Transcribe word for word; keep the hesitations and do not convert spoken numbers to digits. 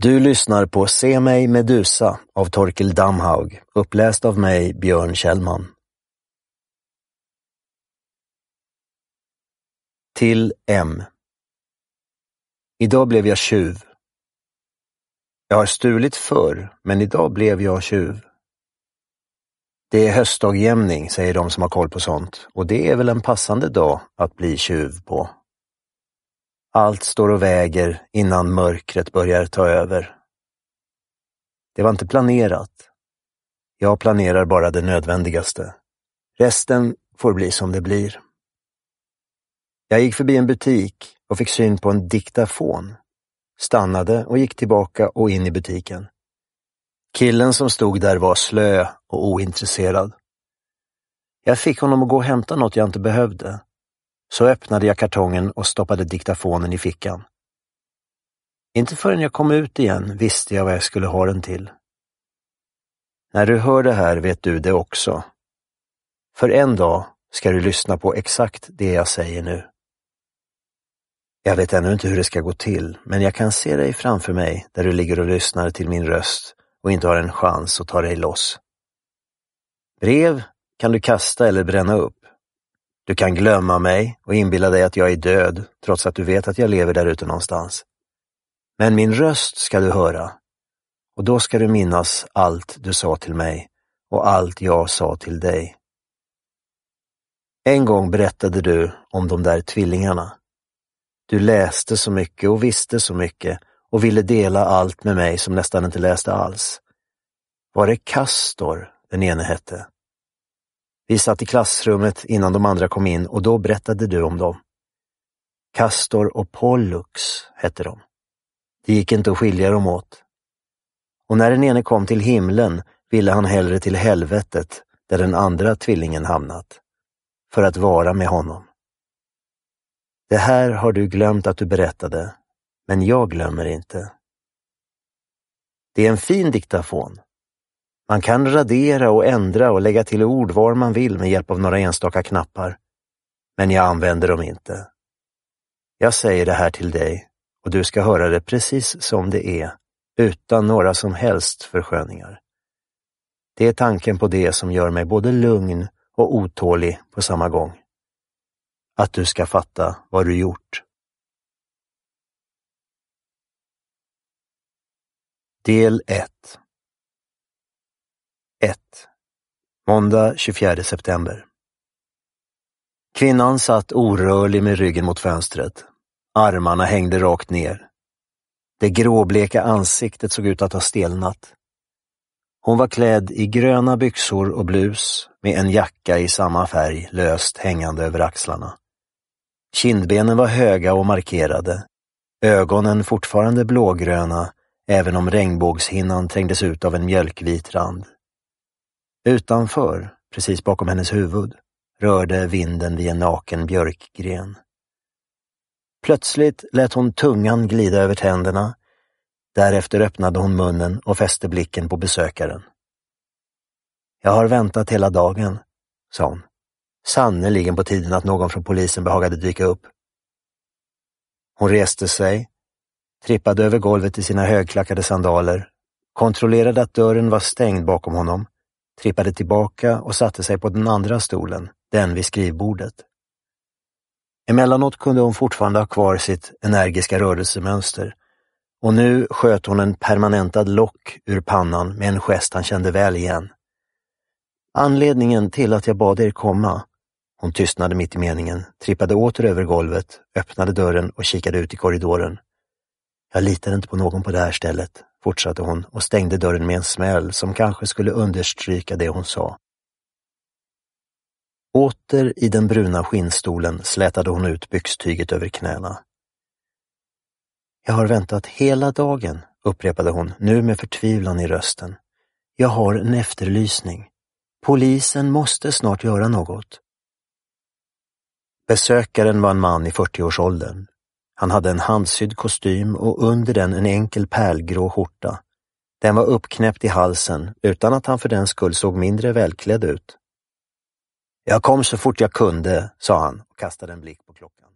Du lyssnar på Se mig Medusa av Torkel Damhaug, uppläst av mig, Björn Kjellman. Till M. Idag blev jag tjuv. Jag har stulit förr, men idag blev jag tjuv. Det är höstdagjämning, säger de som har koll på sånt, och det är väl en passande dag att bli tjuv på. Allt står och väger innan mörkret börjar ta över. Det var inte planerat. Jag planerar bara det nödvändigaste. Resten får bli som det blir. Jag gick förbi en butik och fick syn på en diktafon. Stannade och gick tillbaka och in i butiken. Killen som stod där var slö och ointresserad. Jag fick honom att gå och hämta något jag inte behövde. Så öppnade jag kartongen och stoppade diktafonen i fickan. Inte förrän jag kom ut igen visste jag vad jag skulle ha den till. När du hör det här vet du det också. För en dag ska du lyssna på exakt det jag säger nu. Jag vet ännu inte hur det ska gå till, men jag kan se dig framför mig där du ligger och lyssnar till min röst och inte har en chans att ta dig loss. Brev kan du kasta eller bränna upp. Du kan glömma mig och inbilla dig att jag är död, trots att du vet att jag lever där ute någonstans. Men min röst ska du höra, och då ska du minnas allt du sa till mig och allt jag sa till dig. En gång berättade du om de där tvillingarna. Du läste så mycket och visste så mycket och ville dela allt med mig som nästan inte läste alls. Var det Castor, den ene hette? Vi satt i klassrummet innan de andra kom in och då berättade du om dem. Castor och Pollux hette de. Det gick inte att skilja dem åt. Och när den ene kom till himlen ville han hellre till helvetet där den andra tvillingen hamnat, för att vara med honom. Det här har du glömt att du berättade, men jag glömmer inte. Det är en fin diktafon. Man kan radera och ändra och lägga till ord var man vill med hjälp av några enstaka knappar. Men jag använder dem inte. Jag säger det här till dig och du ska höra det precis som det är, utan några som helst försköningar. Det är tanken på det som gör mig både lugn och otålig på samma gång. Att du ska fatta vad du gjort. Del ett. ett. Måndag tjugofjärde september. Kvinnan satt orörlig med ryggen mot fönstret. Armarna hängde rakt ner. Det gråbleka ansiktet såg ut att ha stelnat. Hon var klädd i gröna byxor och blus med en jacka i samma färg löst hängande över axlarna. Kindbenen var höga och markerade. Ögonen fortfarande blågröna, även om regnbågshinnan trängdes ut av en mjölkvit rand. Utanför, precis bakom hennes huvud, rörde vinden vid en naken björkgren. Plötsligt lät hon tungan glida över tänderna. Därefter öppnade hon munnen och fäste blicken på besökaren. Jag har väntat hela dagen, sa hon. Sannoliken på tiden att någon från polisen behagade dyka upp. Hon reste sig, trippade över golvet i sina högklackade sandaler, kontrollerade att dörren var stängd bakom honom, trippade tillbaka och satte sig på den andra stolen, den vid skrivbordet. Emellanåt kunde hon fortfarande ha kvar sitt energiska rörelsemönster, och nu sköt hon en permanentad lock ur pannan med en gest han kände väl igen. Anledningen till att jag bad er komma. Hon tystnade mitt i meningen, trippade åter över golvet, öppnade dörren och kikade ut i korridoren. Jag litar inte på någon på det här stället, fortsatte hon och stängde dörren med en smäll som kanske skulle understryka det hon sa. Åter i den bruna skinnstolen slätade hon ut byxtyget över knäna. Jag har väntat hela dagen, upprepade hon, nu med förtvivlan i rösten. Jag har en efterlysning. Polisen måste snart göra något. Besökaren var en man i fyrtioårsåldern. Han hade en handsydd kostym och under den en enkel pärlgrå skjorta. Den var uppknäppt i halsen utan att han för den skull såg mindre välklädd ut. Jag kom så fort jag kunde, sa han och kastade en blick på klockan.